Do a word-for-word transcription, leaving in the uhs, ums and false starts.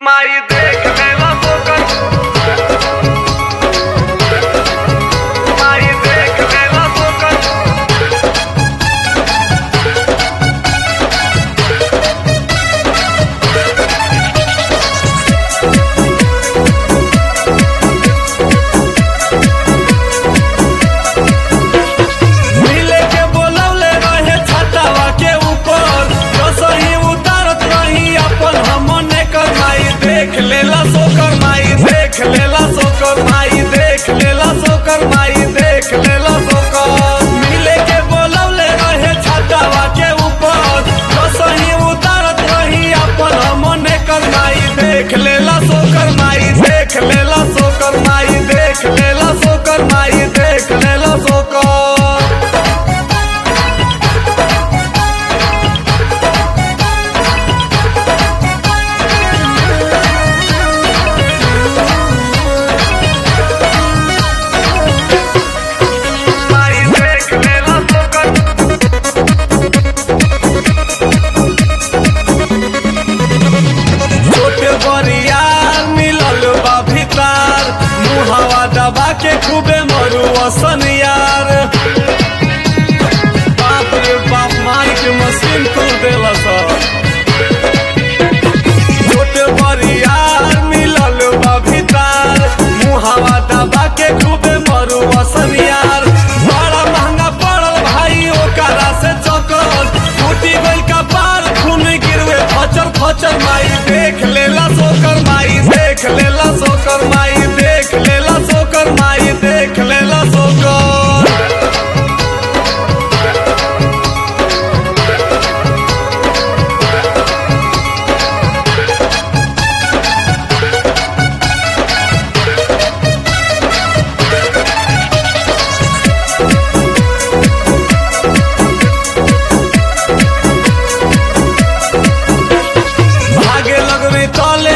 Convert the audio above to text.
माई देख लेला सोकर माई देख लेला सोकर मिले के बोलौले रहे छतावा के ऊपर जो सही उतारत रही अपन हमने कर माई देख लेला सोकर माई देख लेला सोकर माई देख लेला सोकर माई देख लेला सोकर मिले के बोलौले रहे छतावा के ऊपर जो सही उतारत रही अपन हमने कर माई देख लेला सोकर माई देख लेला सोकर माई देख लेला सोकर माई देख लेला सोकर माई देख लेला सोकर छोटे बरियार मिलल बा भीतर मुहावा दबा के खूबे मरू असन यार बाप रे बाप माई के मशीन तोड़ देला सब छोटे बरियार मिलल बा भीतर मुहावा दबा के खूबे मरू असन यार बड़ा महंगा पड़ल भाई ओकरा से चौकल टूटी गइल का बाल खून गिरवे फचर फचर माई देख लेला सोकर माई देख लेला सोकर माई देख लेला सोकर माई देख लेला सोकर भागे लगवे तले